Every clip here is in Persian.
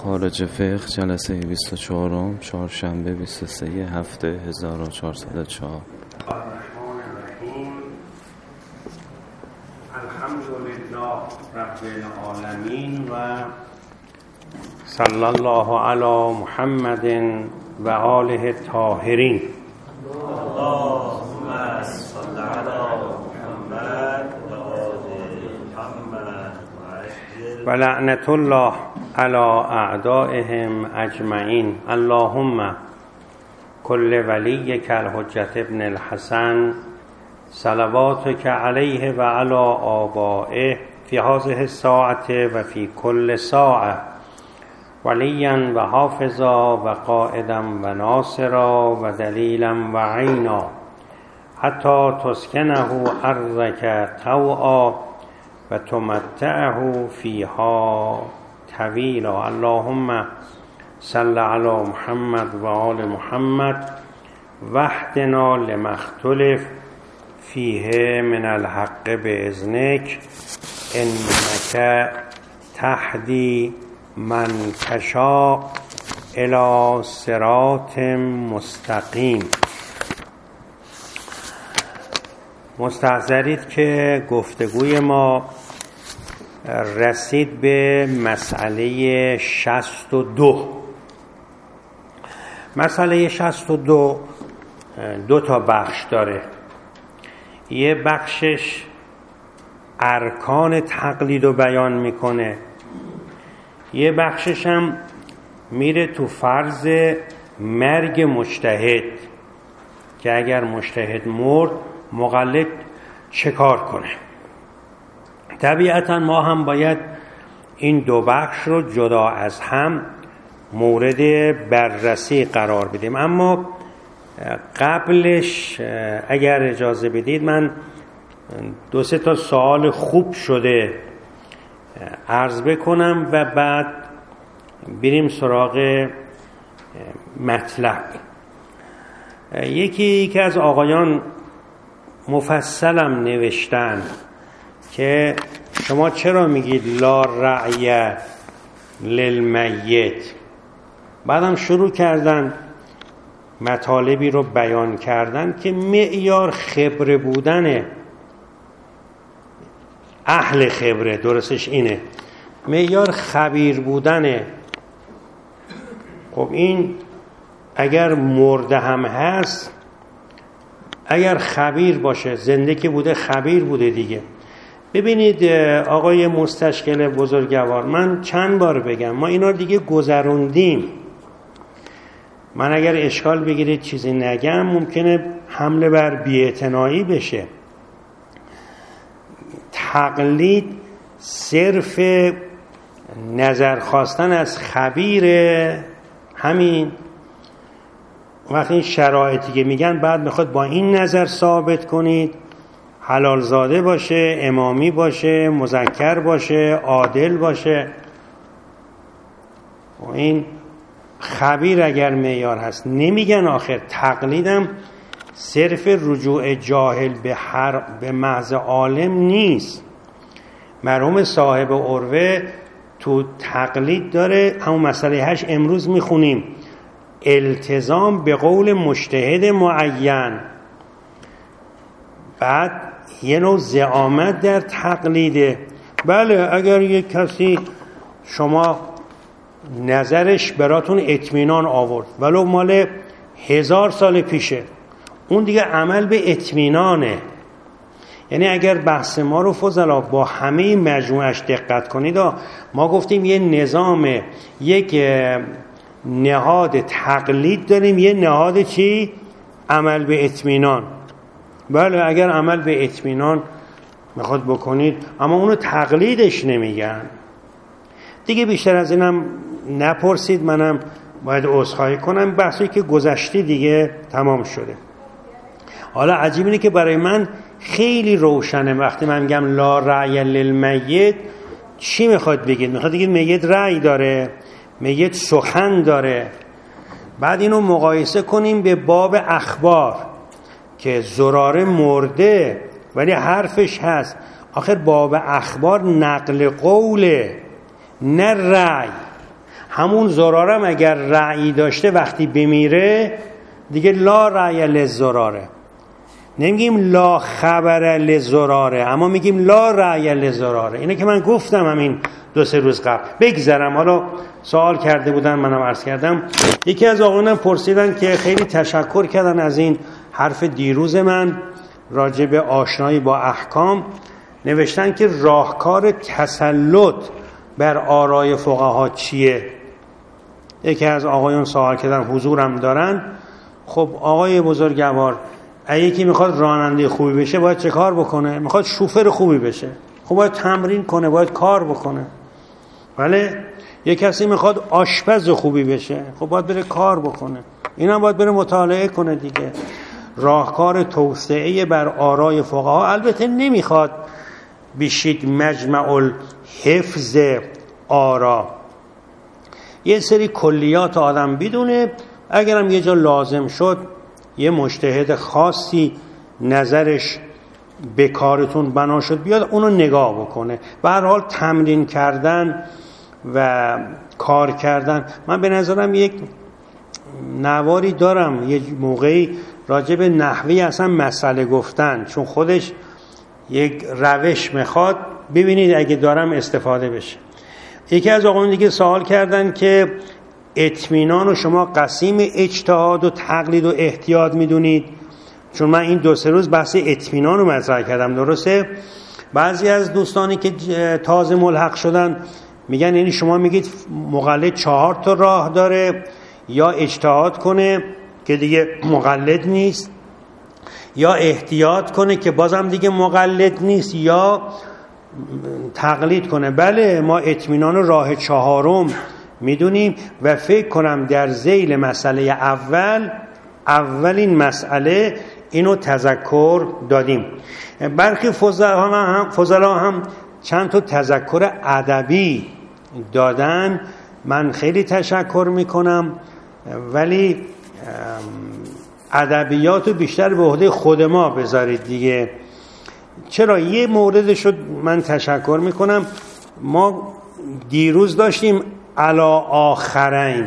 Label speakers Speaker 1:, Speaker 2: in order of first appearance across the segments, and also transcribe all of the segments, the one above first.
Speaker 1: خارج فقه جلسه 24 چهارشنبه 23 هفته 1404.
Speaker 2: الرحمن الرحیم. الحمدلله رب العالمین و صلی الله علی محمد و آله الطاهرین.
Speaker 3: اللهم صل علی محمد و آل محمد
Speaker 2: و لعنت الله علی اعدائهم اجمعین. اللهم کل ولیک الحجة ابن الحسن صلواتک علیه و علی آبائه فی هذه الساعة و فی کل ساعة ولیا و حافظا و قائدا و ناصرا و دلیلا و عینا حتی تسکنه ارضک طوعا و تمتعه فیها طویلا. اللهم صل علی محمد و آل محمد واهدنا لما اختلف فیه من الحق باذنک انک تهدی من تشاء الی صراط مستقیم. مستحضرید که گفتگوی ما رسید به مسئله 62. مسئله 62 دو تا بخش داره. یه بخشش ارکان تقلید رو بیان میکنه، یه بخشش هم میره تو فرض مرگ مجتهد که اگر مجتهد مرد مقلد چه کار کنه. طبیعتا ما هم باید این دو بخش رو جدا از هم مورد بررسی قرار بدیم، اما قبلش اگر اجازه بدید من دو سه تا سوال خوب شده عرض بکنم و بعد بریم سراغ مطلب. یکی از آقایان مفصلم نوشتن که شما چرا میگید لا رعی للمیت؟ بعدم شروع کردن مطالبی رو بیان کردن که معیار خبره بودن اهل خبره، درستش اینه، معیار خبیر بودنه. خب این اگر مرده هم هست، اگر خبیر باشه، زنده که بوده خبیر بوده دیگه. ببینید آقای مستشکل بزرگوار، من چند بار بگم ما اینا دیگه گذروندیم. من اگر اشکال بگیرید چیزی نگم ممکنه حمله بر بی‌اعتنایی بشه. تقلید صرف نظر خواستن از خبیر، همین. وقتی این شرایطی که میگن بعد میخواد با این نظر ثابت کنید حلال زاده باشه، امامی باشه، مذکر باشه، عادل باشه. و این خبیر اگر معیار هست نمیگن. آخر تقلیدم صرف رجوع جاهل به محض عالم نیست. مرحوم صاحب عروه تو تقلید داره همون مسئله 8 امروز میخونیم، التزام به قول مجتهد معین. بعد یه نوع زعامت در تقلیده. بله اگر یک کسی شما نظرش براتون اطمینان آورد ولو مال 1000 سال پیشه، اون دیگه عمل به اطمینانه. یعنی اگر بحث ما رو فضلا با همه مجموعش دقت کنید، ما گفتیم یه نظام، یک نهاد تقلید داریم، یه نهاد چی؟ عمل به اطمینان. بله اگر عمل به اطمینان میخواد بکنید، اما اونو تقلیدش نمیگن دیگه. بیشتر از اینم نپرسید، منم باید عذرخواهی کنم. بحثی که گذشته دیگه تمام شده. حالا عجیب اینه که برای من خیلی روشنه وقتی من میگم لا رعی للمیت چی میخواد بگید؟ میخواد بگید میت رعی داره، میت سخن داره. بعد اینو مقایسه کنیم به باب اخبار که زراره مرده ولی حرفش هست. آخر باب اخبار نقل قوله نه رأی. همون زرارم اگر رأی داشته وقتی بمیره دیگه لا رأی للزراره، نمیگیم لا خبر للزراره، اما میگیم لا رأی للزراره. اینه که من گفتم همین 2-3 روز قبل. بگذرم، حالا سوال کرده بودن منم عرض کردم. یکی از آقایان پرسیدن که خیلی تشکر کردن از این حرف دیروز من راجع به آشنایی با احکام. نوشتن که راهکار تسلط بر آرای فقها چیه؟ یکی از آقایان سوال کردن، حضورم دارن. خب آقای بزرگوار، اگه یکی میخواد راننده خوبی بشه باید چه کار بکنه؟ میخواد شوفر خوبی بشه، خب باید تمرین کنه، باید کار بکنه. بله، یک کسی میخواد آشپز خوبی بشه، خب باید بره کار بکنه. اینم باید بره مطالعه کنه دیگه. راهکار توسعه بر آرای فقها البته نمیخواد بشید مجمع الحفظ آرا، یه سری کلیات آدم بدونه، اگرم یه جا لازم شد یه مجتهد خاصی نظرش به کارتون بنا شد بیاد اونو نگاه بکنه. به هر حال تمرین کردن و کار کردن، من به نظرم یک نواری دارم یه موقعی راجع به نحوی اصلا مسئله گفتن، چون خودش یک روش میخواد، ببینید اگه دارم استفاده بشه. یکی از آقایون دیگه سوال کردن که اطمینان رو شما قسیم اجتهاد و تقلید و احتیاط میدونید؟ چون من این 2-3 روز بحث اطمینان رو مطرح کردم. درسته؟ بعضی از دوستانی که تازه ملحق شدن میگن یعنی شما میگید مقلد 4 تا راه داره، یا اجتهاد کنه که دیگه مقلد نیست، یا احتیاط کنه که بازم دیگه مقلد نیست، یا تقلید کنه. بله، ما اطمینان راه 4م میدونیم و فکر کنم در ذیل مسئله اولین مسئله اینو تذکر دادیم. برخی فضلا هم چند تا تذکر ادبی دادن، من خیلی تشکر میکنم، ولی ادبیاتو بیشتر به عهده خود ما بذارید دیگه. چرا؟ یه موردشو من تشکر میکنم. ما دیروز داشتیم علا آخرین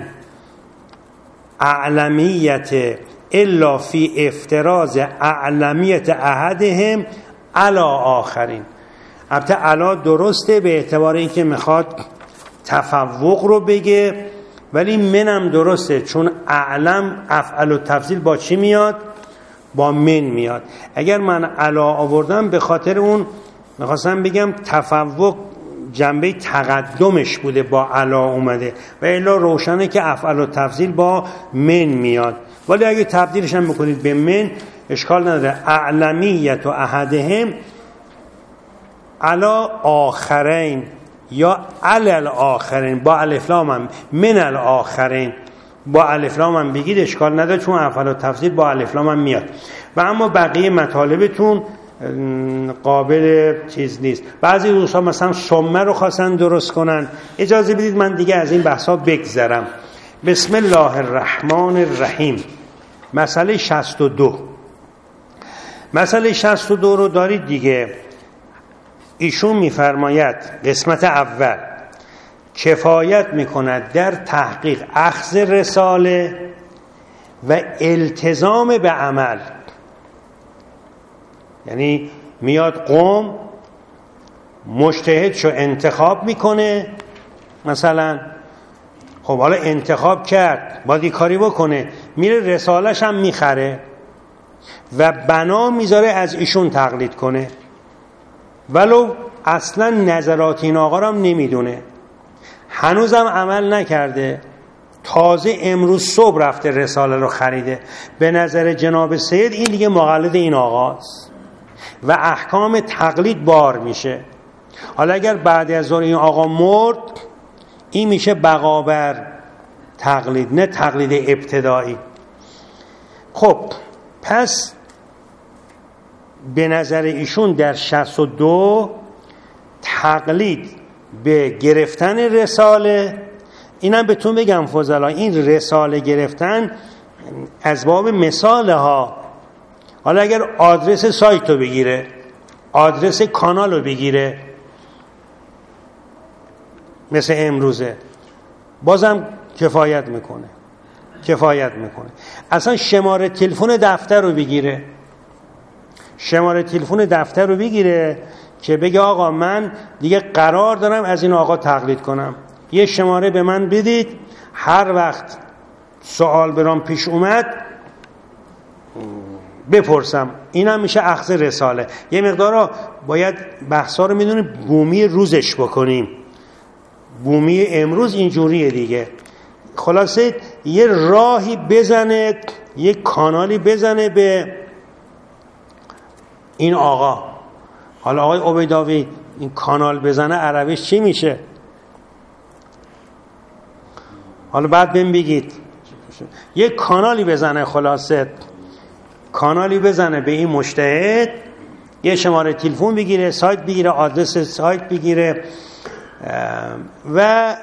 Speaker 2: اعلمیت الا فی افتراض اعلمیت احدهم علا آخرین. البته علا درسته به اعتبار اینکه میخواد تفوق رو بگه، ولی منم درسته چون اعلم افعل و تفضیل با چی میاد؟ با من میاد. اگر من علا آوردم به خاطر اون میخواستم بگم تفوق جنبه تقدمش بوده با علا اومده، و الا روشنه که افعل و تفضیل با من میاد. ولی اگه تبدیلش هم بکنید به من اشکال نداره. اعلمیت و احدهم علا آخرین یا علل آخرین با الف لام هم، من الاخرین با الف لام هم بگید اشکال نداره، چون افعل و تفضیل با الف لام هم میاد. و اما بقیه مطالبتون قابل چیز نیست. بعضی دوستان مثلا سمه رو خواستن درست کنن، اجازه بدید من دیگه از این بحثا بگذرم. بسم الله الرحمن الرحیم. مسئله 62. مسئله 62 رو دارید دیگه. ایشون میفرماید قسمت اول کفایت میکند در تحقیق اخذ رساله و التزام به عمل. یعنی میاد قوم مجتهدشو انتخاب میکنه، مثلا خب حالا انتخاب کرد باید این کاری بکنه، میره رسالش هم میخره و بنا میذاره از ایشون تقلید کنه، ولو اصلا نظرات این آقا رو هم نمیدونه، هنوزم عمل نکرده، تازه امروز صبح رفته رساله رو خریده. به نظر جناب سید این دیگه مقلد این آقاست و احکام تقلید بار میشه. حالا اگر بعد از ظهر این آقا مرد، این میشه بقا بر تقلید، نه تقلید ابتدایی. خب پس به نظر ایشون در 62 تقلید به گرفتن رساله، اینم بهتون بگم فضلا، این رساله گرفتن از باب مثاله ها. حالا اگر آدرس سایت رو بگیره، آدرس کانال رو بگیره مثل امروزه، بازم کفایت میکنه. اصلا شماره تلفن دفتر رو بگیره، که بگه آقا من دیگه قرار دارم از این آقا تقلید کنم، یه شماره به من بدید، هر وقت سوال برام پیش اومد بپرسم. این هم میشه اخذ رساله. یه مقدار باید بحثا رو میدونیم بومی روزش بکنیم، بومی امروز اینجوریه دیگه. خلاصه یه راهی بزنه، یه کانالی بزنه به این آقا. حالا آقای عبیداوی این کانال بزنه عربیش چی میشه؟ حالا بعد بهم بگید. یه کانالی بزنه، خلاصه کانالی بزنه به این مجتهد، یه شماره تلفن بگیره، سایت بگیره، آدرس سایت بگیره و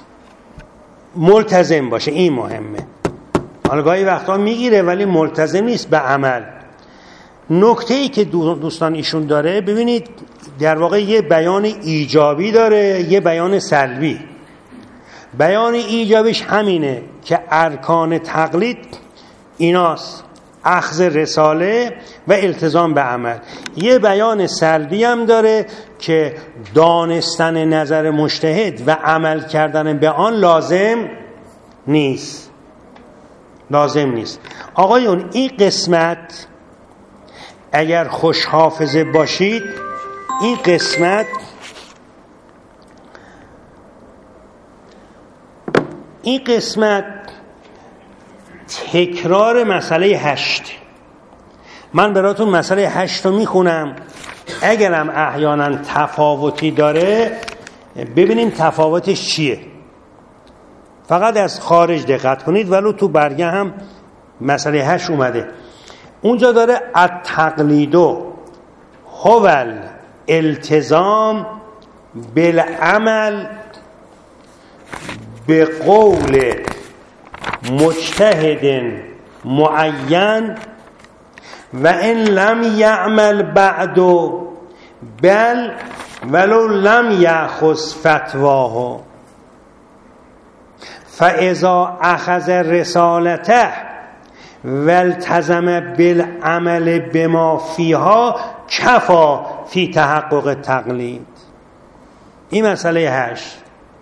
Speaker 2: ملتزم باشه. این مهمه. حالا گاهی وقتا میگیره ولی ملتزم نیست به عمل. نکته‌ای که دوستان ایشون داره، ببینید در واقع یه بیان ایجابی داره، یه بیان سلبی. بیان ایجابیش همینه که ارکان تقلید ایناست: اخذ رساله و التزام به عمل. یه بیان سلبی هم داره که دانستن نظر مجتهد و عمل کردن به آن لازم نیست. آقایون این قسمت اگر خوش حافظه باشید، این قسمت تکرار مسئله 8. من براتون مسئله 8 رو میخونم، اگرم احیانا تفاوتی داره ببینیم تفاوتش چیه. فقط از خارج دقت کنید، ولو تو برگه هم مسئله 8 اومده. اونجا داره التقلید هو الالتزام بالعمل به قول مجتهد معین و ان لم یعمل بعد بل ولو لم یأخذ فتواه فاذا اخذ رسالته والتزم بالعمل بما فیها کفا فی تحقق تقلید. این مسئله 8.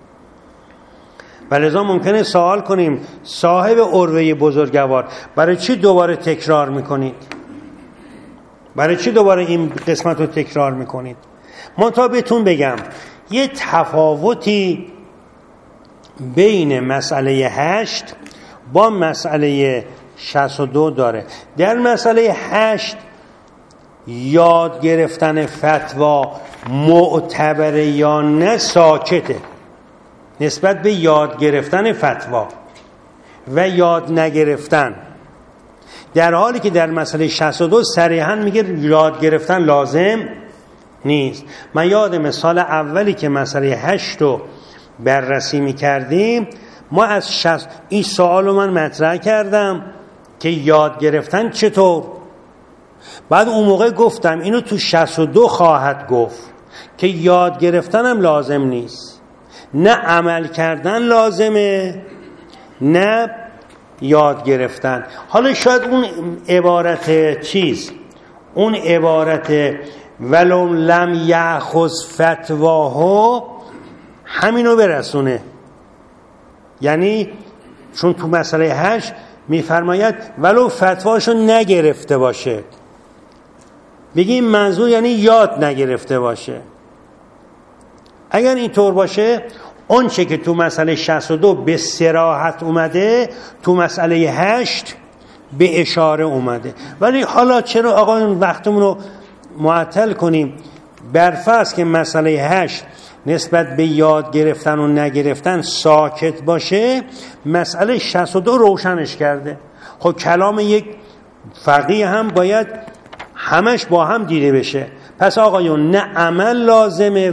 Speaker 2: ولذا ممکنه سوال کنیم صاحب عروه بزرگوار برای چی دوباره تکرار میکنید؟ برای چی دوباره این قسمت رو تکرار میکنید؟ منتها بهتون بگم یه تفاوتی بین مسئله 8 با مسئله 62 داره. در مسئله 8 یاد گرفتن فتوا معتبره یا نه ساکته نسبت به یاد گرفتن فتوا و یاد نگرفتن، در حالی که در مسئله 62 صریحاً میگه یاد گرفتن لازم نیست. من یادم سال اولی که مسئله 8 رو بررسی میکردیم، ما از این سوال رو من مطرح کردم که یاد گرفتن چطور. بعد اون موقع گفتم اینو تو 62 خواهد گفت که یاد گرفتن هم لازم نیست، نه عمل کردن لازمه نه یاد گرفتن. حالا شاید اون عبارت اون عبارت ولو لم یأخذ فتواه همینو برسونه. یعنی چون تو مسئله 8 میفرماید ولو فتواشو نگرفته باشه، بگیم منظور یعنی یاد نگرفته باشه. اگر اینطور باشه اون چه که تو مسئله 62 به صراحت اومده تو مسئله 8 به اشاره اومده. ولی حالا چرا آقا این وقتمون رو معطل کنیم؟ برفرض که مسئله 8 نسبت به یاد گرفتن و نگرفتن ساکت باشه، مسئله 62 روشنش کرده. خب کلام یک فقیه هم باید همش با هم دیده بشه. پس آقایون نه عمل لازمه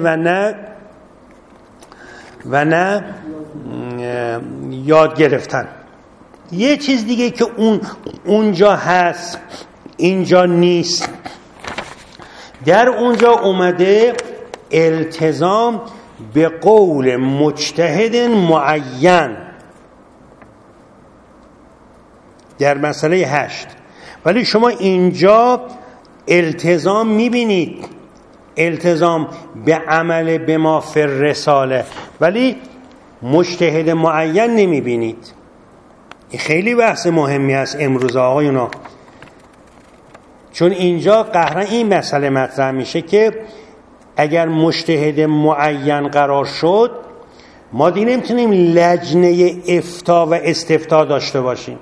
Speaker 2: و نه یاد گرفتن. یه چیز دیگه که اونجا هست اینجا نیست، در اونجا اومده التزام به قول مجتهد معین در مسئله 8. ولی شما اینجا التزام میبینید، التزام به عمل به ما فی الرساله، ولی مجتهد معین نمیبینید. این خیلی بحث مهمی است امروز آقایونا، چون اینجا قهرن این مسئله مطرح میشه که اگر مجتهد معین قرار شد ما دیگه نمیتونیم لجنه افتاء و استفتاء داشته باشیم.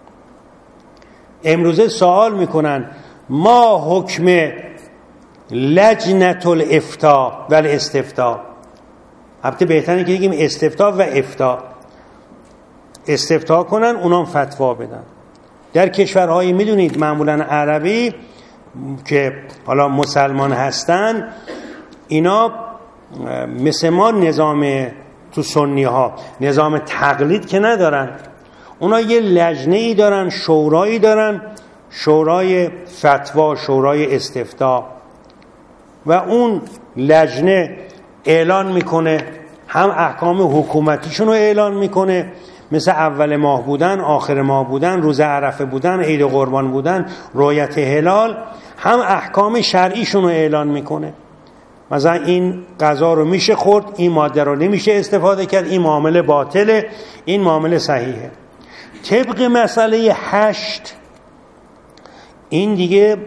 Speaker 2: امروزه سوال میکنن ما حکم لجنة الافتاء و الاستفتاء، البته بهتره که بگیم استفتاء و افتاء، استفتاء کنن اونام فتوا بدن. در کشورهای میدونید معمولا عربی که حالا مسلمان هستن، اینا مثل ما نظام تو سنی ها نظام تقلید که ندارن، اونا یه لجنه ای دارن، شورایی دارن، شورای فتوا، شورای استفتاء، و اون لجنه اعلان میکنه، هم احکام حکومتیشون رو اعلان میکنه، مثل اول ماه بودن، آخر ماه بودن، روز عرفه بودن، عید قربان بودن، رؤیت هلال، هم احکام شرعیشون رو اعلان میکنه. مثلا این غذا رو میشه خورد، این ماده رو نمیشه استفاده کرد، این معامله باطله، این معامله صحیحه. طبق مسئله 8 این دیگه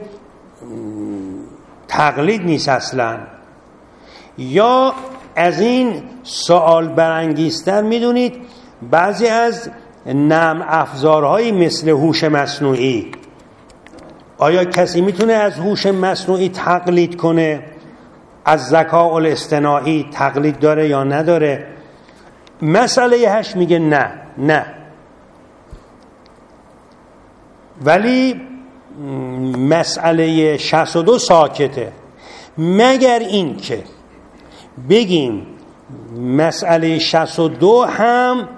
Speaker 2: تقلید نیست اصلا. یا از این سوال برانگیزتر میدونید بعضی از نعم افزارهایی مثل هوش مصنوعی، آیا کسی میتونه از هوش مصنوعی تقلید کنه؟ از ذکاء الاصطناعی تقلید داره یا نداره؟ مسئله 8 میگه نه. ولی مسئله 62 ساکته، مگر این که بگیم مسئله 62 هم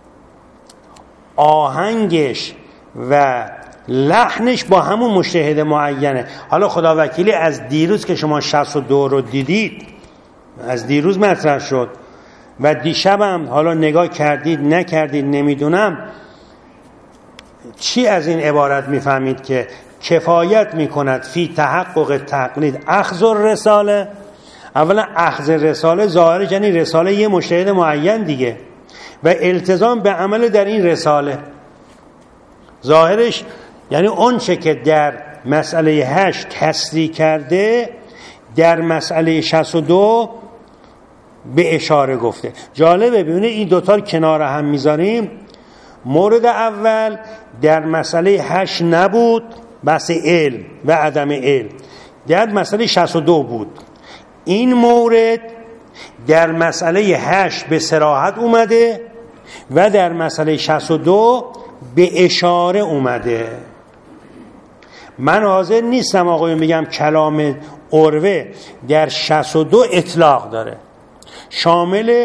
Speaker 2: آهنگش و لحنش با همون مجتهد معینه. حالا خدا وکیلی از دیروز که شما 62 رو دیدید، از دیروز مطرح شد و دیشبم حالا نگاه کردید نکردید نمیدونم، چی از این عبارت میفهمید که کفایت میکند فی تحقق تقلید اخذ الرساله؟ اولا اخذ رساله ظاهرش یعنی رساله یه مجتهد معین دیگه، و التزام به عمل در این رساله ظاهرش یعنی اون چه که در مسئله 8 تصریح کرده در مسئله 62 به اشاره گفته. جالبه ببینید این دوتا رو کنار هم میذاریم. مورد اول در مسئله 8 نبود، بحث علم و عدم علم، در مسئله 62 بود. این مورد در مسئله 8 به صراحت اومده و در مسئله 62 به اشاره اومده. من حاضر نیستم آقایون بگم کلام عروه در 62 اطلاق داره، شامل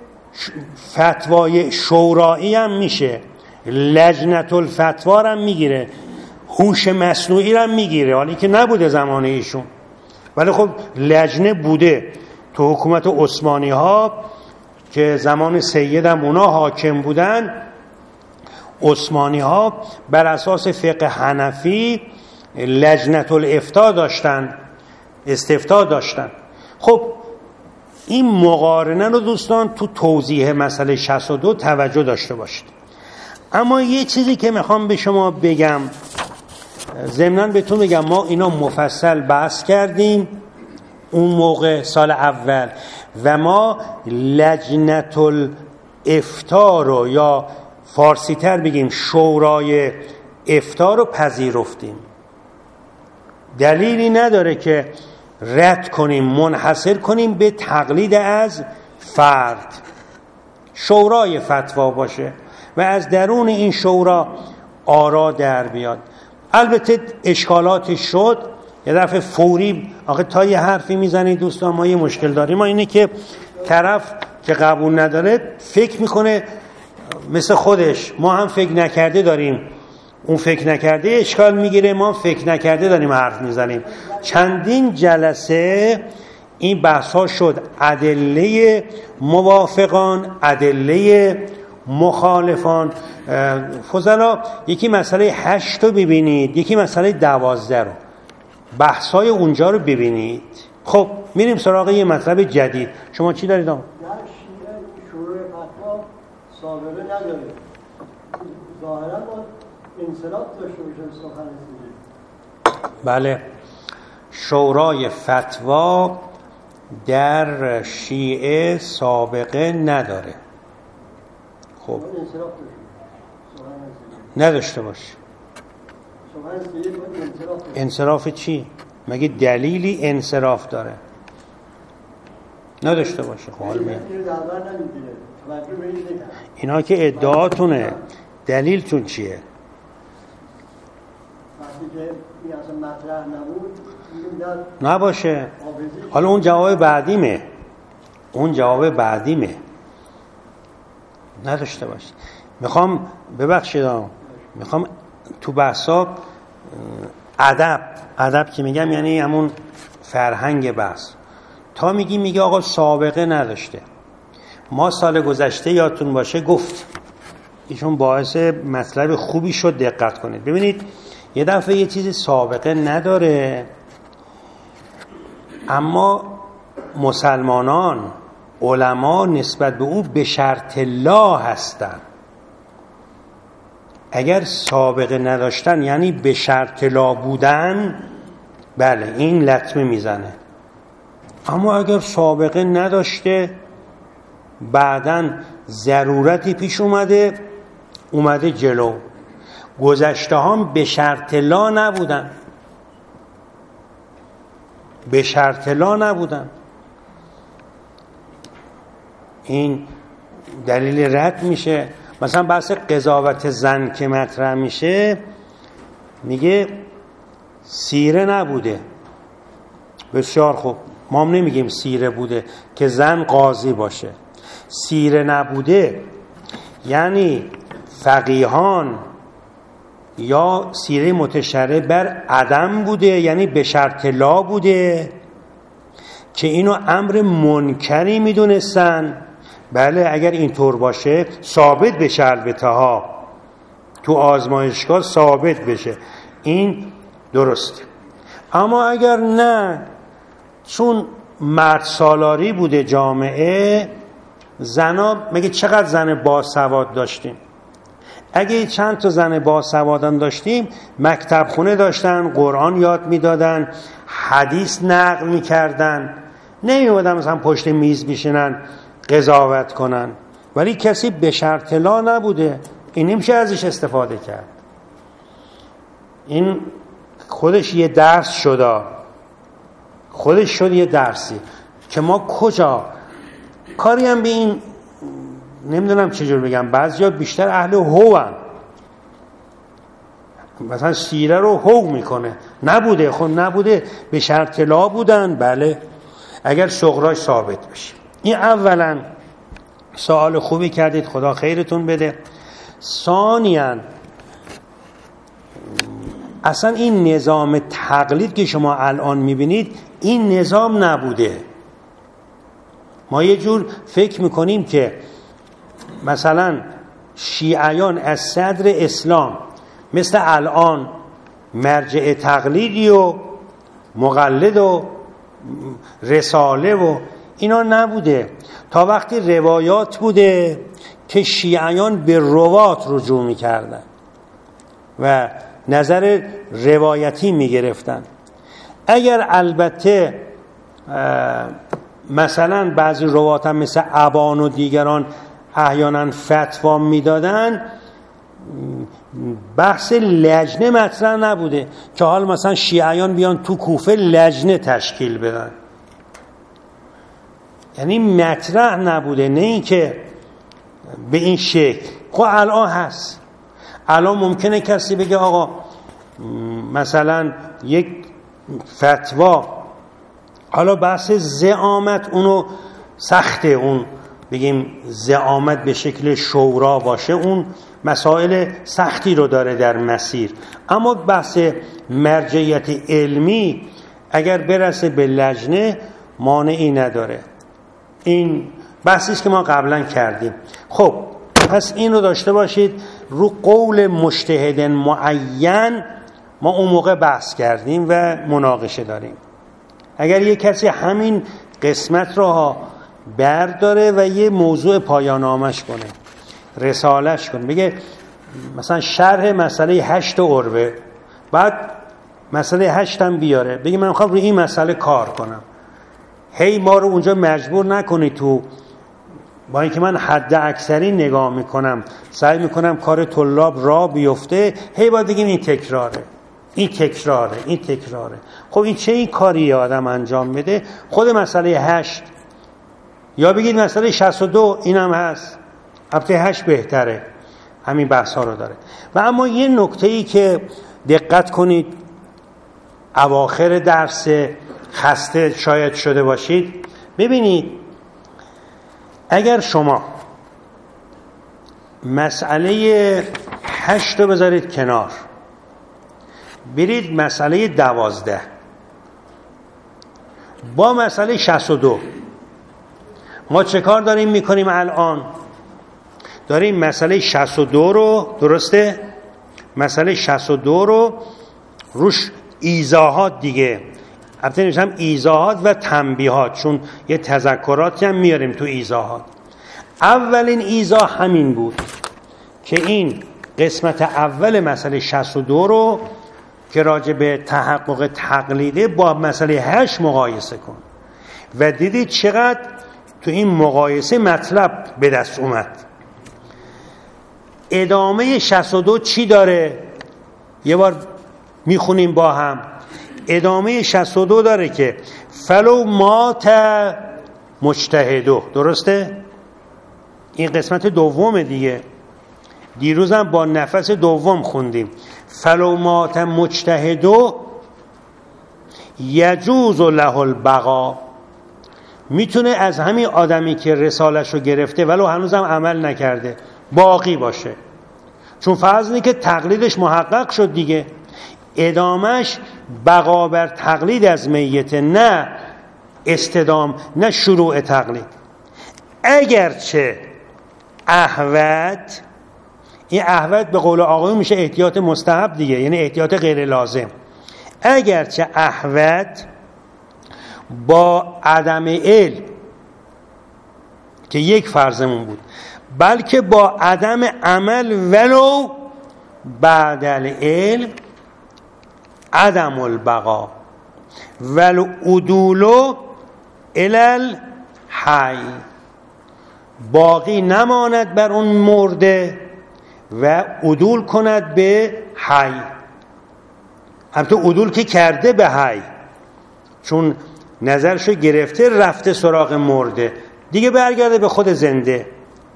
Speaker 2: فتوای شورایی هم میشه، لجنة الفتوا هم میگیره، هوش مصنوعی هم میگیره، حالی که نبوده زمان ایشون، ولی خب لجنه بوده تو حکومت عثمانی ها که زمان سید هم اونا حاکم بودن. عثمانی ها بر اساس فقه حنفی لجنة الافتاء داشتن، استفتاء داشتن. خب این مقارنه رو دوستان تو توضیح مسئله 62 توجه داشته باشید. اما یه چیزی که میخوام به شما بگم، ضمناً بهتون بگم، ما اینا مفصل بحث کردیم اون موقع سال اول و ما لجنة الافتاء رو یا فارسی تر بگیم شورای افتاء رو پذیرفتیم. دلیلی نداره که رد کنیم، منحصر کنیم به تقلید از فرد. شورای فتوا باشه و از درون این شورا آرا در بیاد. البته اشکالاتش شد، یه دفعه فوری آخه تا یه حرفی میزنید دوستان ما یه مشکل داریم، ما اینه که طرف که قبول نداره فکر میکنه مثل خودش، ما هم فکر نکرده داریم، اون فکر نکرده اشکال میگیره، ما فکر نکرده داریم حرف میزنیم. چندین جلسه این بحث ها شد ادله موافقان، ادله مخالفان. فضلا یکی مسئله 8 رو ببینید، یکی مسئله 12 رو، بحث های اونجا رو ببینید. خب میریم سراغ یه مطلب جدید. شما چی دارید آقا؟
Speaker 4: در شیعه شروع فتوا سابقه نداره، ظاهرا با انصراف داشته باشه سخن رسیده.
Speaker 2: بله، شورای فتوا در شیعه سابقه نداره. خب نداشته باشه. انصراف چی؟ مگه دلیلی انصراف داره؟ نداشته باشه. خب حال میاد اینا که ادعاتونه، دلیلتون چیه؟ نباشه. حالا اون جواب بعدیمه، اون جواب بعدیمه. نداشته باشه. میخوام ببخشید، میخوام تو بحثا ادب که میگم یعنی همون فرهنگ بحث، تا میگه آقا سابقه نداشته. ما سال گذشته یادتون باشه گفت ایشون باعث مطلب خوبی شد، دقت کنید. ببینید یه دفعه یه چیزی سابقه نداره، اما مسلمانان علما نسبت به او به شرط لا هستن. اگر سابقه نداشتن یعنی به شرط لا بودن، بله این لطمه میزنه. اما اگر سابقه نداشته بعدن ضرورتی پیش اومده جلو، گذشته هم به شرط لا نبودن، به شرط لا نبودن. این دلیل رد میشه. مثلا بحث قضاوت زن که مطرح میشه، میگه سیره نبوده. بسیار خوب، ما هم نمیگیم سیره بوده که زن قاضی باشه. سیره نبوده یعنی فقیهان یا سیره متشرع بر عدم بوده، یعنی به شرط لا بوده که اینو امر منکری میدونستن. بله اگر اینطور باشه ثابت بشه، البته ها تو آزمایشگاه ثابت بشه، این درسته. اما اگر نه، چون مرد سالاری بوده جامعه، زنا مگه چقدر زن باسواد داشتیم؟ اگه چند تا زن باسوادان داشتیم، مکتب خونه داشتن، قرآن یاد میدادن، حدیث نقل میکردن، نمیومدن مثلا پشت میز بشینن قضاوت کنن. ولی کسی به شرط لا نبوده، این نمیشه ازش استفاده کرد. این خودش یه درس شده، خودش شد یه درسی که ما کجا کاری هم به این نمیدونم چجور بگم، بعضیا بیشتر اهل هوان، مثلا سیره رو هو میکنه. نبوده، خب نبوده، به شرط لا بودن. بله اگر شغراش ثابت بشه. این اولا سوال خوبی کردید، خدا خیرتون بده. ثانیاً اصلا این نظام تقلید که شما الان میبینید، این نظام نبوده. ما یه جور فکر میکنیم که مثلا شیعیان از صدر اسلام مثل الان مرجع تقلیدی و مقلد و رساله و اینا نبوده. تا وقتی روایات بوده که شیعیان به روات رجوع میکردن و نظر روایتی میگرفتن. اگر البته مثلا بعضی روات هم مثل ابان و دیگران احیانا فتوا میدادن، بحث لجنه مطرح نبوده که حال مثلا شیعیان بیان تو کوفه لجنه تشکیل بدن، یعنی مطرح نبوده. نه این که به این شکل. خب الان هست. الان ممکنه کسی بگه آقا مثلا یک فتوا، حالا بحث زعامت اونو سخته، اون بگیم زعامت به شکل شورا باشه، اون مسائل سختی رو داره در مسیر. اما بحث مرجعیت علمی اگر برسه به لجنه، مانعی نداره. این بحثیست که ما قبلا کردیم. خب پس این رو داشته باشید. رو قول مجتهد معین ما اون موقع بحث کردیم و مناقشه داریم. اگر یک کسی همین قسمت رو برداره و یه موضوع پایان نامش کنه، رسالش کنه، بگه مثلا شرح مسئله 8 عروه، بعد مسئله 8 هم بیاره، بگه من میخوام روی این مسئله کار کنم، هی ما رو اونجا مجبور نکنی تو، با اینکه من حد اکثری نگاه میکنم، سعی میکنم کار طلاب را بیفته، هی باید بگیم این تکراره، این تکراره، این تکراره. خب این چه این کاری آدم انجام بده؟ خود مسئله 8 یا بگید مسئله 62 اینم هست، البته 8 بهتره، همین بحث ها رو داره. و اما یه نکته ای که دقت کنید، اواخر درس خسته شاید شده باشید، ببینید اگر شما مسئله 8 رو بذارید کنار، برید مسئله 12 با مسئله 62، ما چه کار داریم میکنیم الان؟ داریم مسئله 62 رو، درسته؟ مسئله 62 رو روش ایضاحات دیگه، البته نمیشم ایضاحات و تنبیهات، چون یه تذکراتی هم میاریم تو ایضاحات. اولین ایضاح همین بود که این قسمت اول مسئله 62 رو که راجع به تحقق تقلیده با مسئله 8 مقایسه کن و دیدید چقدر تو این مقایسه مطلب به دست اومد. ادامه 62 چی داره؟ یه بار میخونیم با هم. ادامه 62 داره که فلو مات مجتهدو، درسته؟ این قسمت دوم دیگه، دیروزم با نفس دوم خوندیم. فلو مات مجتهدو یجوز له البقا، میتونه از همین آدمی که رسالش رو گرفته ولو هنوزم عمل نکرده باقی باشه، چون فرض اینه که تقلیدش محقق شد دیگه، ادامش بقا بر تقلید از میت، نه استدام، نه شروع تقلید. اگرچه احوت، این احوت به قول آقایون میشه احتیاط مستحب دیگه، یعنی احتیاط غیر لازم. اگرچه احوت با عدم علم که یک فرضمون بود، بلکه با عدم عمل ولو بعد العلم عدم البقا ولو عدولو الال حی، باقی نماند بر اون مرده و عدول کند به حی. البته عدول که کرده به حی، چون نظرشو گرفته رفته سراغ مرده دیگه، برگرده به خود زنده.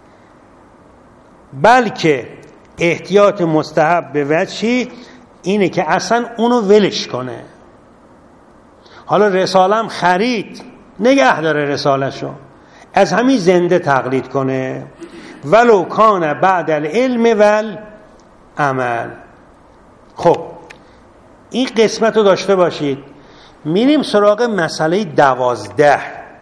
Speaker 2: بلکه احتیاط مستحب به وجهی اینه که اصلا اونو ولش کنه. حالا رسالم خرید، نگه داره رسالشو، از همین زنده تقلید کنه، ولو کان بعد العلم والعمل. خب این قسمت رو داشته باشید. میریم سراغ مسئله 12.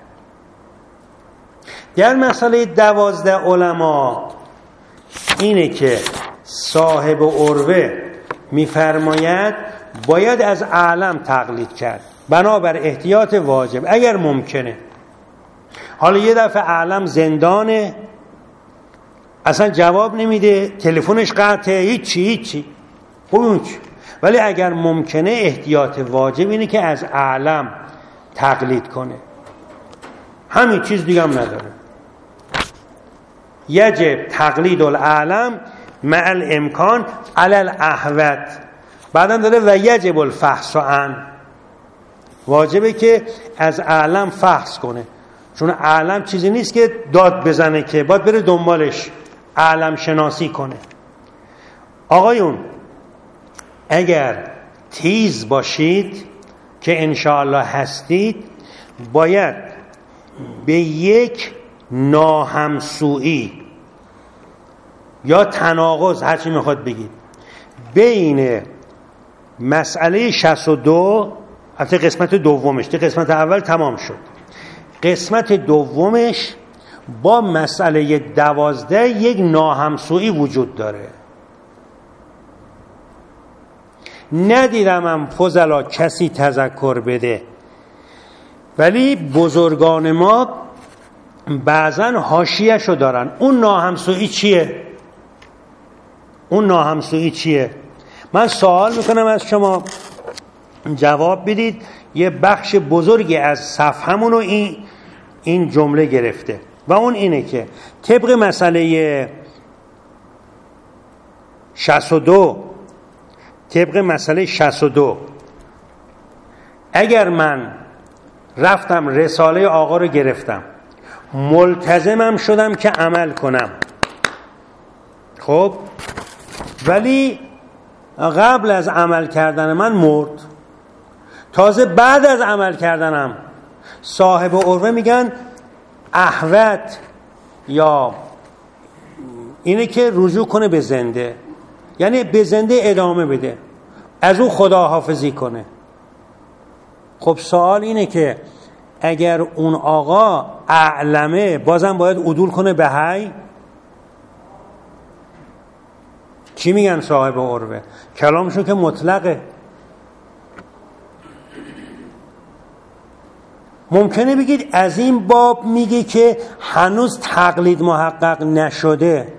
Speaker 2: در مسئله 12 علما اینه که صاحب عروه میفرماید باید از اعلم تقلید کرد بنابر احتیاط واجب اگر ممکنه. حالا یه دفعه اعلم زندانه، اصلا جواب نمیده، تلفنش قطعه، هیچی خوب، ولی اگر ممکنه احتیاط واجب اینه که از اعلم تقلید کنه، همین، چیز دیگه هم نداره. یجب تقلید الاعلم مع الامکان علی الاحوط. بعدم داره و یجب الفحص عن، واجبه که از اعلم فحص کنه، چون اعلم چیزی نیست که داد بزنه، که باید بره دنبالش اعلم شناسی کنه. آقایون اگر تیز باشید که انشاءالله هستید، باید به یک ناهمسویی یا تناقض، هرچی میخواد بگید، بین مسئله 62، البته قسمت دومش، قسمت اول تمام شد، قسمت دومش با مسئله 12 یک ناهمسویی وجود داره. ندیدمم فضلا کسی تذکر بده، ولی بزرگان ما بعضن حاشیه‌شو دارن. اون ناهمسویی چیه؟ اون ناهمسویی چیه؟ من سوال میکنم از شما جواب بدید. یه بخش بزرگی از صفحمون رو این جمله گرفته و اون اینه که طبق مسئله 62 اگر من رفتم رساله آقا رو گرفتم، ملتزمم شدم که عمل کنم، خب ولی قبل از عمل کردن من مرد، تازه بعد از عمل کردنم صاحب عروه میگن احوت یا اینه که رجوع کنه به زنده، یعنی به زنده ادامه بده، از او خداحافظی کنه. خب سوال اینه که اگر اون آقا اعلمه بازم باید عدول کنه به حی؟ چی میگن صاحب عروه؟ کلامشون که مطلقه. ممکنه بگید از این باب میگه که هنوز تقلید محقق نشده.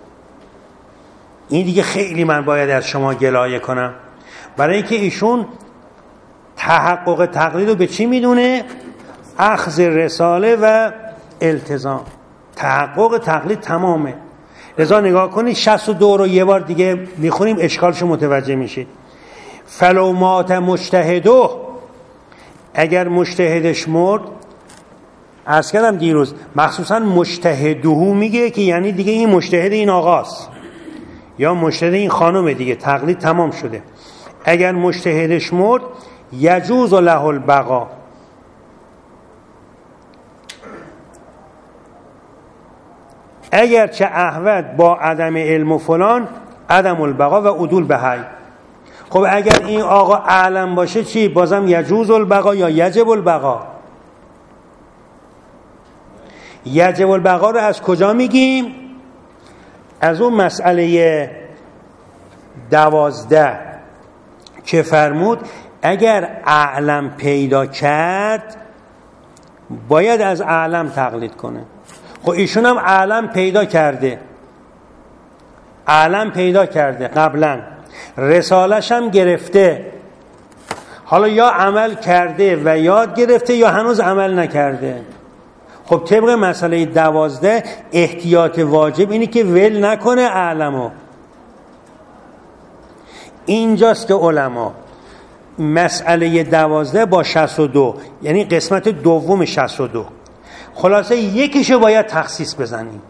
Speaker 2: این دیگه خیلی من باید از شما گلایه کنم، برای اینکه ایشون تحقق تقلید رو به چی میدونه؟ اخذ رساله و التزام. تحقق تقلید تمامه. لذا نگاه کنید 62 رو یه بار دیگه میخونیم اشکالشو متوجه میشید. فلو مات مجتهدو، اگر مجتهدش مرد، عرض کردم دیروز مخصوصا مجتهدهو میگه که یعنی دیگه این مجتهد این آقاست یا مجتهد این خانومه، دیگه تقلید تمام شده. اگر مجتهدش مرد یجوز له البقا، اگر چه احوت با عدم علم و فلان عدم البقا و عدول به حی. خب اگر این آقا اعلم باشه چی؟ بازم یجوز البقا یا یجب البقا؟ یجب البقا رو از کجا میگیم؟ از اون مسئله 12 که فرمود اگر اعلم پیدا کرد باید از اعلم تقلید کنه. خب ایشون هم اعلم پیدا کرده قبلا، رسالش هم گرفته، حالا یا عمل کرده و یاد گرفته یا هنوز عمل نکرده. خب طبق مسئله 12 احتیاط واجب اینه که ول نکنه اعلمو. اینجاست که علما مسئله 12 با 62 یعنی قسمت دوم 62 خلاصه یکیشو باید تخصیص بزنیم،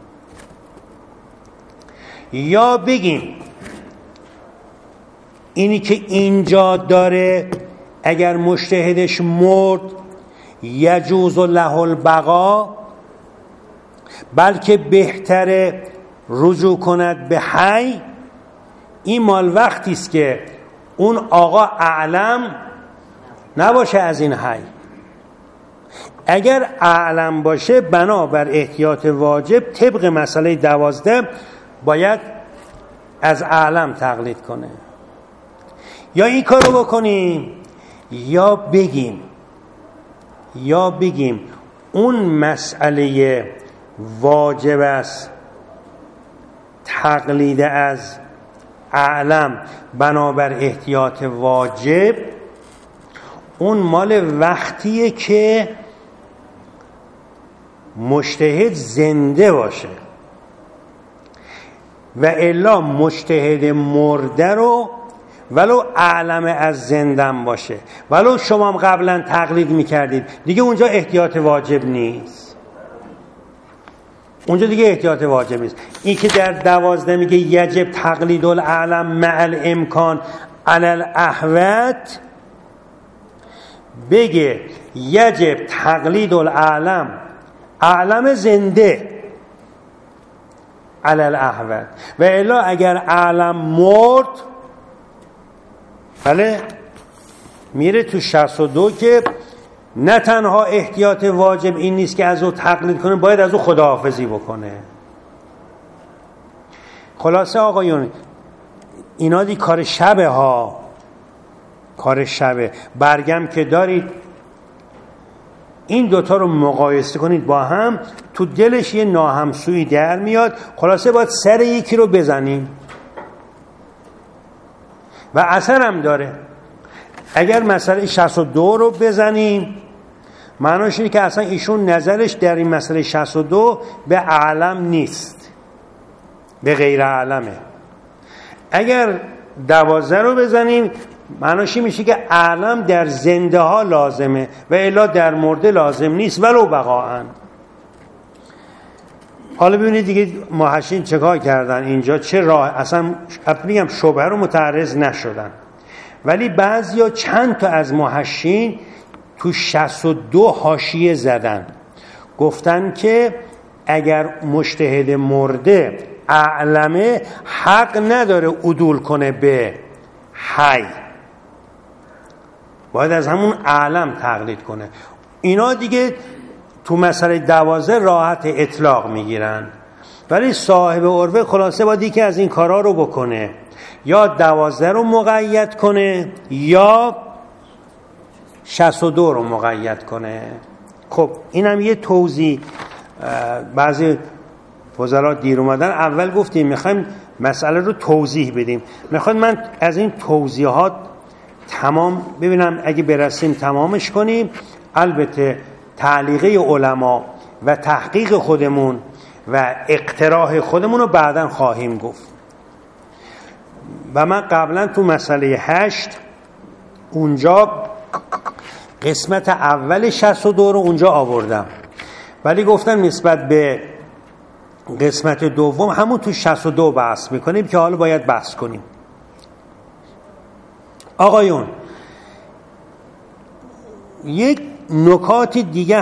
Speaker 2: یا بگیم اینی که اینجا داره اگر مجتهدش مرد یجوز له البقا، بلکه بهتره رجوع کند به حی. این مال وقتی است که اون آقا اعلم نباشه از این حی. اگر اعلم باشه بنابر احتیاط واجب طبق مسئله 12 باید از اعلم تقلید کنه. یا این کارو بکنیم یا بگیم اون مسئله واجب است تقلید از اعلم بنابر احتیاط واجب، اون مال وقتیه که مجتهد زنده باشه، و الا مجتهد مرده رو ولو اعلم از زندم باشه ولو شما هم قبلا تقلید میکردید دیگه اونجا احتیاط واجب نیست. این که در 12 میگه یجب تقلید الاعلم مع الامکان علی الاحوت، بگه یجب تقلید اعلم زنده علی الاحوت، و الا اگر اعلم مرد بله میره تو 62 که نه تنها احتیاط واجب این نیست که از او تقلید کنه، باید از او خداحافظی بکنه. خلاصه آقایون اینا دی کار شبه ها، کار شبه. برگم که دارید این دوتا رو مقایسه کنید با هم، تو دلش یه ناهمسویی در میاد. خلاصه باید سر یکی رو بزنیم و اثر هم داره. اگر مسئله 62 رو بزنیم معناش اینه که اصلا ایشون نظرش در این مسئله 62 به اعلم نیست، به غیر اعلمه. اگر 12 رو بزنیم معناش این میشه که اعلم در زنده ها لازمه و الا در مرده لازم نیست ولو بقاءً. حالا ببینید دیگه محشین چکار کردن اینجا، چه راه، اصلا میگم شبهه رو متعرض نشدن، ولی بعضیا چند تا از محشین تو 62 حاشیه زدن، گفتن که اگر مجتهد مرده اعلمه حق نداره عدول کنه به حی، باید از همون اعلم تقلید کنه. اینا دیگه تو مسئله 12 راحت اطلاق میگیرن، ولی صاحب عروه خلاصه باید یکی از این کارا رو بکنه، یا 12 رو مقید کنه یا 62 رو مقید کنه. خب اینم یه توضیح. بعضی فضلا دیر اومدن، اول گفتیم میخوایم مسئله رو توضیح بدیم، میخوایم من از این توضیحات تمام ببینم اگه برسیم تمامش کنیم. البته تعلیقه علما و تحقیق خودمون و اقتراح خودمون رو بعداً خواهیم گفت. و من قبلا تو مسئله 8 اونجا قسمت اول 62 رو اونجا آوردم، ولی گفتم نسبت به قسمت دوم همون تو 62 بحث میکنیم که حالا باید بحث کنیم. آقایون یک نکات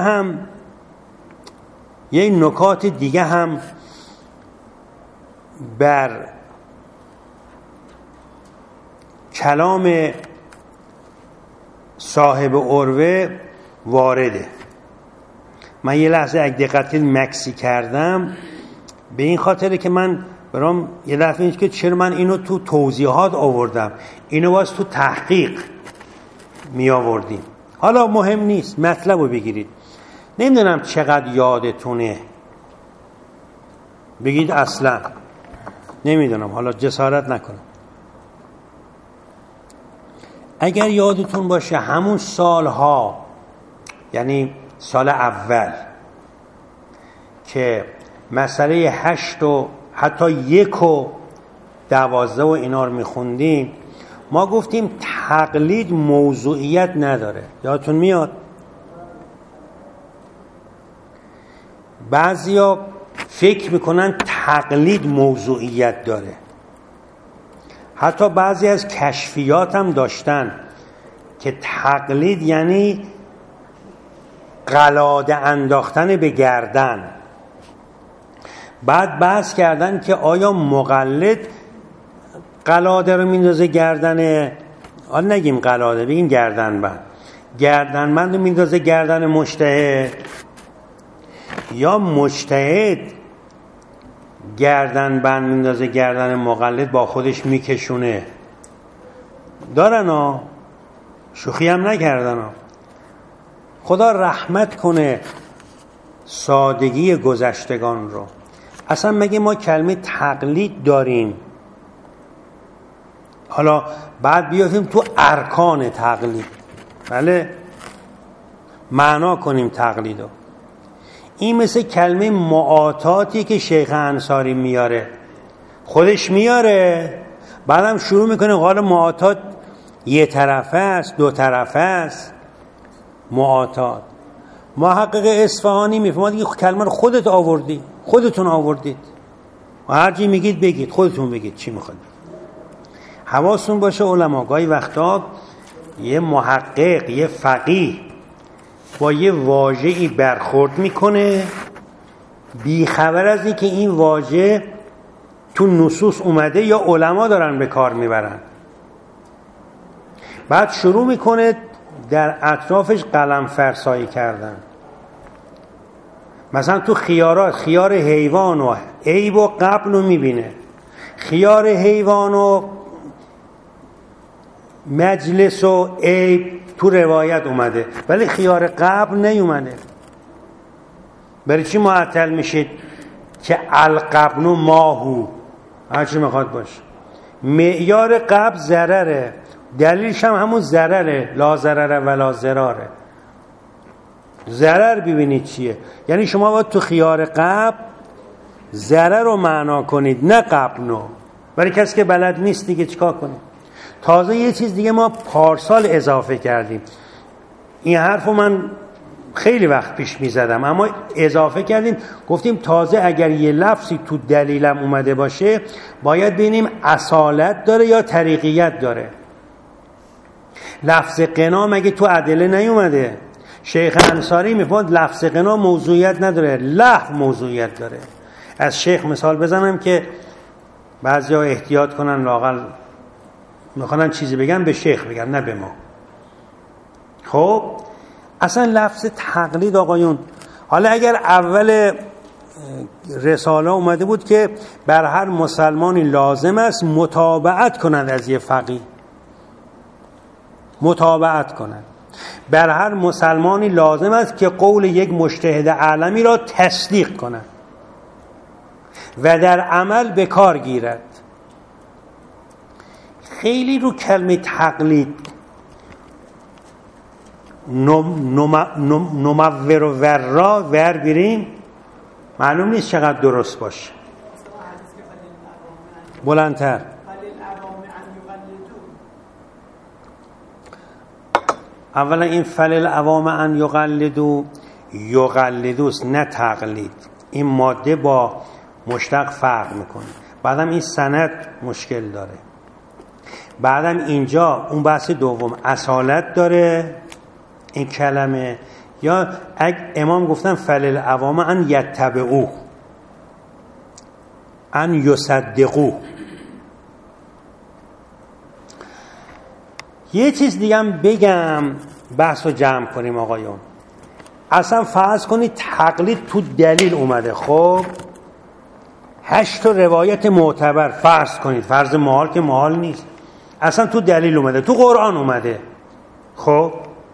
Speaker 2: دیگه هم بر کلام صاحب عروه وارده. من یه لحظه اگه دقت مکسی کردم به این خاطره که من برام یه دفعه اینه که چرا من اینو تو توضیحات آوردم، اینو باز تو تحقیق می آوردیم. حالا مهم نیست، مطلب رو بگیرید. نمیدونم چقدر یادتونه، بگید اصلا نمیدونم، حالا جسارت نکنم. اگر یادتون باشه همون سالها، یعنی سال اول که مسئله 8 و حتی 1 و 12 و اینا رو میخوندیم، ما گفتیم تقلید موضوعیت نداره. یادتون میاد؟ بعضیا فکر میکنن تقلید موضوعیت داره، حتی بعضی از کشفیات هم داشتن که تقلید یعنی قلاده انداختن به گردن. بعد بحث کردن که آیا مقلد قلاده رو میندازه گردن، حالا نگیم قلاده بگیم گردنبند رو میندازه گردن مجتهد، یا مجتهد گردنبند میندازه گردن مقلد با خودش میکشونه. دارن ها، شوخی هم نکردن ها. خدا رحمت کنه سادگی گذشتگان رو. اصلا مگه ما کلمه تقلید داریم؟ حالا بعد بیافتیم تو ارکان تقلید، بله، معنا کنیم تقلیدو. این مثل کلمه معاطاتی که شیخ انصاری میاره، خودش میاره بعدم شروع میکنه قال معاطات یه طرفه است، دو طرفه است. معاطات محقق اصفهانی میفهمه دیگه کلمه رو خودتون آوردید و هر چی میگید بگید، خودتون بگید چی میخواید. حواستون باشه علما گاهی وقتا یه محقق، یه فقیه با یه واژه‌ای برخورد میکنه بی خبر از این که این واژه تو نصوص اومده یا علما دارن به کار میبرن، بعد شروع میکنه در اطرافش قلم فرسایی کردن. مثلا تو خیارات خیار حیوان و عیب و قبل رو میبینه، خیار حیوان و مجلس و عیب تو روایت اومده ولی خیار قبل نیومده. برای چی معطل میشید که القبن ماهو هرچی میخواد باشه؟ معیار قبل ضرره، دلیلش هم همون ضرره، لا ضرره ولا ضراره. ضرر ببینید چیه، یعنی شما باید تو خیار قبل ضرر رو معنا کنید نه قبنو. برای کسی که بلد نیست دیگه چیکار کنید؟ تازه یه چیز دیگه ما پارسال اضافه کردیم، این حرفو من خیلی وقت پیش میزدم اما اضافه کردیم، گفتیم تازه اگر یه لفظی تو دلیلم اومده باشه باید ببینیم اصالت داره یا طریقیت داره. لفظ قنا مگه تو ادله نیومده؟ شیخ انصاری میفهمد لفظ قنا موضوعیت نداره، لحو موضوعیت داره. از شیخ مثال بزنم که بعضیا احتیاط کنن، لااقل میخوان چیزی بگن به شیخ بگن نه به ما. خب اصلا لفظ تقلید آقایون، حالا اگر اول رساله اومده بود که بر هر مسلمانی لازم است متابعت کنند از یه فقیه، متابعت کنند، بر هر مسلمانی لازم است که قول یک مجتهد عالمی را تصدیق کند و در عمل به کار گیرد. خیلی رو کلمه تقلید نمور و ورا ور بریم معلوم نیست چقدر درست باشه. بلندتر. اولا این فلل عوام ان یقلدو، یقلدوست نه تقلید. این ماده با مشتق فرق میکنه. بعدم این سند مشکل داره. بعدم اینجا اون بحث دوم اصالت داره این کلمه، یا امام گفتن فلل عوام ان یتبعوه ان یصدقوه. یه چیز دیگه هم بگم بحث رو جمع کنیم آقایون. اصلا فرض کنید تقلید تو دلیل اومده، خب 8 روایت معتبر فرض کنید، فرض محال که محال نیست، اصلا تو دلیل اومده، تو قرآن اومده، خب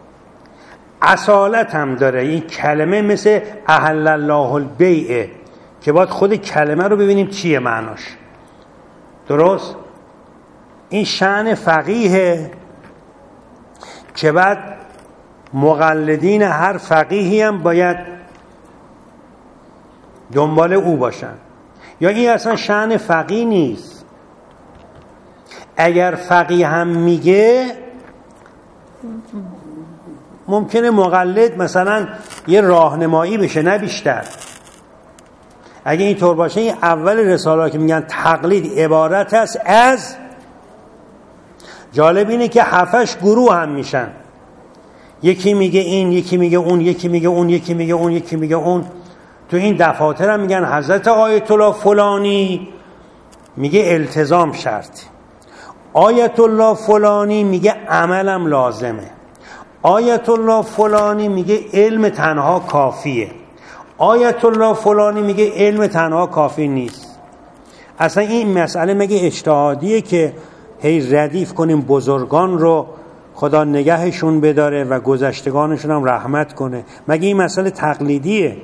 Speaker 2: اصالت هم داره. این کلمه مثل احل الله البیع که باید خود کلمه رو ببینیم چیه معناش، درست؟ این شأن فقیه که بعد مقلدین هر فقیهی هم باید دنبال او باشن، یا این اصلا شأن فقیه نیست. اگر فقیه هم میگه ممکنه مقلد مثلا یه راهنمایی بشه نه بیشتر. اگه اینطور باشه این اول رساله که میگن تقلید عبارت است از، جالب اینه که 7 گروه هم میشن، یکی میگه این، یکی میگه اون، یکی میگه اون، یکی میگه اون، یکی میگه اون. تو این دفاتر هم میگن حضرت آیت الله فلانی میگه التزام شرطی، آیت الله فلانی میگه عملم لازمه، آیت الله فلانی میگه علم تنها کافیه، آیت الله فلانی میگه علم تنها کافی نیست. اصلا این مسئله مگه اجتهادیه که هی ردیف کنیم بزرگان رو خدا نگهشون بداره و گذشتگانشون هم رحمت کنه؟ مگه این مسئله تقلیدیه؟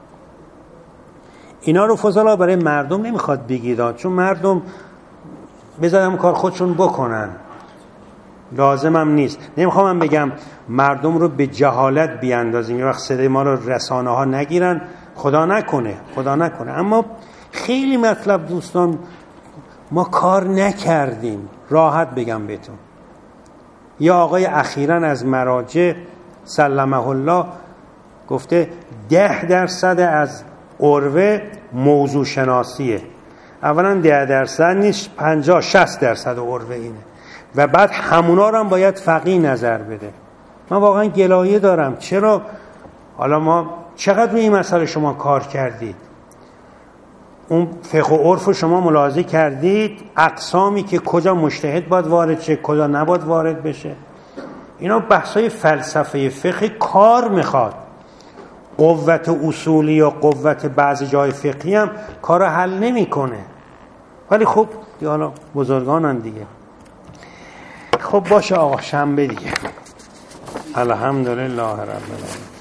Speaker 2: اینا رو فضلا برای مردم نمیخواد بگید، چون مردم بذارم کار خودشون بکنن، لازمم نیست. نمیخوام من بگم مردم رو به جهالت بیاندازیم، یه وقت صدای ما رو رسانه ها نگیرن، خدا نکنه، خدا نکنه. اما خیلی مطلب دوستان ما کار نکردیم. راحت بگم بهتون، یا آقای اخیراً از مراجع سلمه الله گفته 10% از عروه موضوع شناسیه. اولا 10% نیست، 50-60% عروه اینه و بعد همونا رو هم باید فقیه نظر بده. من واقعا گلایه دارم، چرا حالا ما چقدر روی این مسئله شما کار کردید؟ اون فقه و عرف شما ملاحظه کردید؟ اقسامی که کجا مجتهد باید وارد شه، کجا نباید وارد بشه. اینا بحثای فلسفه فقه کار میخواد. قوت اصولی یا قوت بعضی جای فقهی هم کار حل نمیکنه. ولی خب حالا بزرگانن دیگه. خب باشه آقا، شنبه دیگه. الحمدلله رب العالمین.